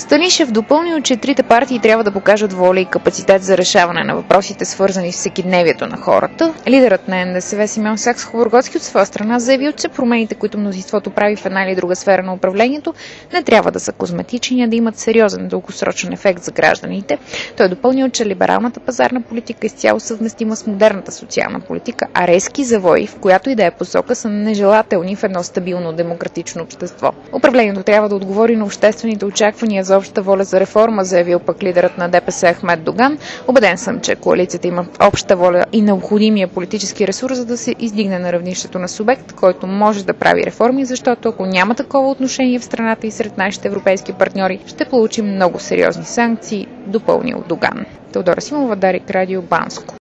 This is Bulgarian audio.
Станишев допълнил, че трите партии трябва да покажат воля и капацитет за решаване на въпросите, свързани с всекидневието на хората. Лидерът на НДСВ Симеон Сакскобургготски от своя страна заявил, че промените, които мнозинството прави в една или друга сфера на управлението, не трябва да са козметични, а да имат сериозен дългосрочен ефект за гражданите. Той допълнил, че либералната пазарна политика е изцяло съвместима с модерната социална политика, а резки завои, в която и да е посока, са нежелателни в едно стабилно демократично общество. Управлението трябва да отговори на обществените очаквания за обща воля за реформа, заявил пък лидерът на ДПС Ахмед Доган. Убеден съм, че коалицията има обща воля и необходимия политически ресурс, за да се издигне на равнището на субект, който може да прави реформи, защото ако няма такова отношение в страната и сред нашите европейски партньори, ще получим много сериозни санкции, допълнил Доган. Теодора Симова, Дарик, Радио Банско.